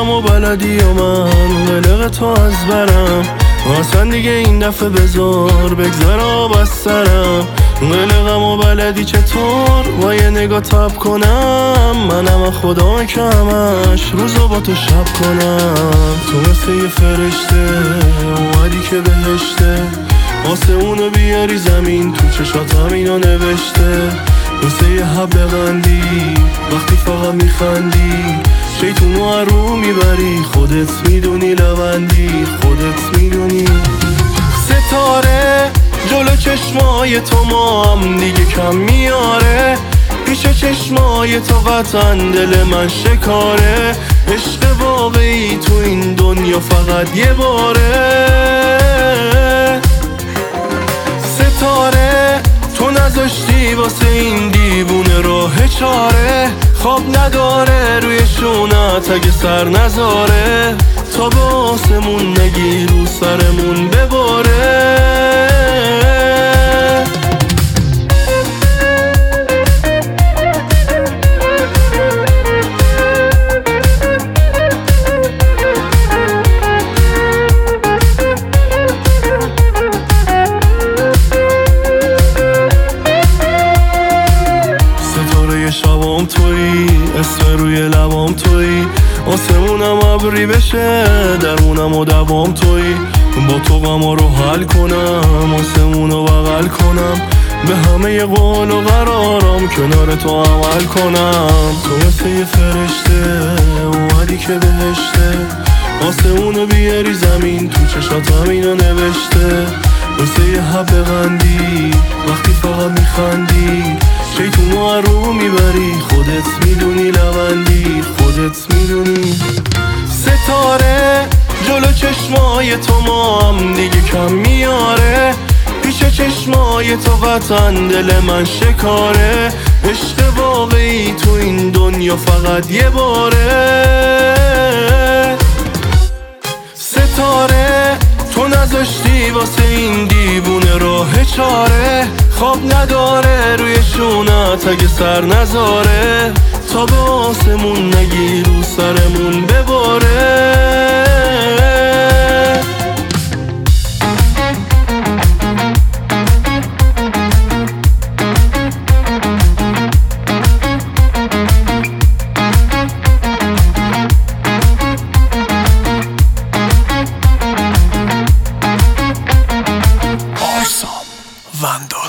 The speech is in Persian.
غم و بلدی و من قلق تو از برم، اصلا دیگه این دفعه بذار بگذر آب از سرم. قلقم و بلدی چطور با یه نگاه تب کنم، منم خدا که همش روزو با تو شب کنم. تو مثل یه فرشته اومدی که بهشته، واسه اونو بیاری زمین تو چشاتم اینو نوشته. مثل یه حب قندی وقتی فقط میخندی، شیطونو رو میبری، خودت میدونی لبندی، خودت میدونی. ستاره جلو چشمای تو مام دیگه کم میاره، پیش چشمای تو قطعا دل من شکاره. عشق واقعی تو این دنیا فقط یه باره. ستاره تو نذاشتی واسه این دیوونه راه چاره، خواب نداره روی شونت اگه سر نذاره، تا به آسمون نگی رو سرمون بباره. شبام تویی، اسم روی لبام تویی، آسمونم ابری بشه درمونم و دوام تویی. با تو غما رو حل کنم، آسمونو بغل کنم، به همه ی قول و قرارم کنار تو عمل کنم. تو مثل یه فرشته اومدی که بهشته، آسمونو بیاری زمین تو چشاتم اینو نوشته. مثل یه حب قندی وقتی فقط میخندی، شیطونو رو میبری، خودت میدونی لبندی، خودت میدونی. ستاره جلو چشمای تو مام دیگه کم میاره، پیش چشمای تو قطعا دل من شکاره. عشق واقعی تو این دنیا فقط یه باره. ستاره تو نذاشتی واسه این دیوونه راه چاره، خواب نداره روی شونت اگه سر نذاره، تا به آسمون نگی رو سرمون بباره. Vando.